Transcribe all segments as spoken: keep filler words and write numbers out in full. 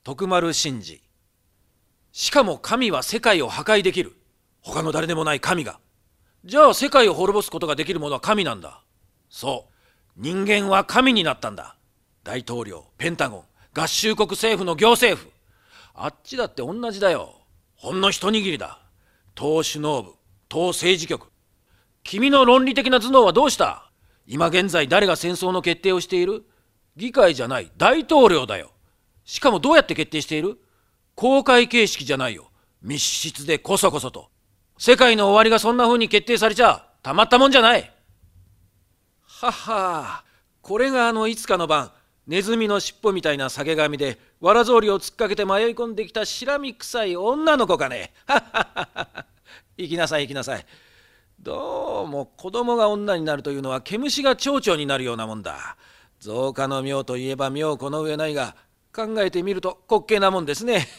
徳丸真治。しかも神は世界を破壊できる。他の誰でもない神が。じゃあ世界を滅ぼすことができるものは神なんだ。そう、人間は神になったんだ。大統領、ペンタゴン、合衆国政府の行政府、あっちだって同じだよ。ほんの一握りだ。党首脳部、党政治局。君の論理的な頭脳はどうした？今現在誰が戦争の決定をしている？議会じゃない、大統領だよ。しかもどうやって決定している？公開形式じゃないよ。密室でこそこそと。世界の終わりがそんな風に決定されちゃたまったもんじゃない。はは、これがあのいつかの晩、ネズミの尻尾みたいな下げ髪でわら草履を突っかけて迷い込んできたしらみ臭い女の子かね。はははは。行きなさい行きなさい。どうも子供が女になるというのは毛虫が蝶々になるようなもんだ。増加の妙といえば妙この上ないが、考えてみると滑稽なもんですね。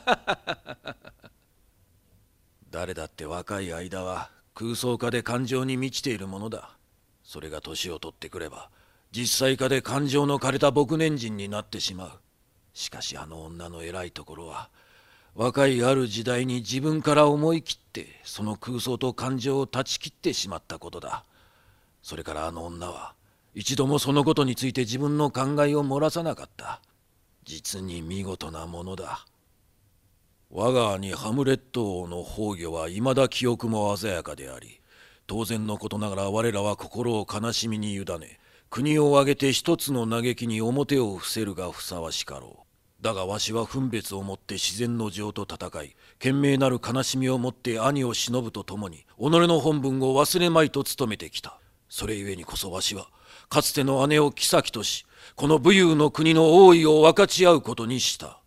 誰だって若い間は空想化で感情に満ちているものだ。それが年を取ってくれば実際化で感情の枯れた牧年人になってしまう。しかしあの女の偉いところは、若いある時代に自分から思い切ってその空想と感情を断ち切ってしまったことだ。それからあの女は一度もそのことについて自分の考えを漏らさなかった。実に見事なものだ。我が兄ハムレット王の崩御はいまだ記憶も鮮やかであり、当然のことながら我らは心を悲しみに委ね、国を挙げて一つの嘆きに表を伏せるがふさわしかろう。だがわしは分別をもって自然の情と戦い、懸命なる悲しみをもって兄を忍ぶとともに己の本分を忘れまいと努めてきた。それゆえにこそわしはかつての姉を妃とし、この武勇の国の王位を分かち合うことにした。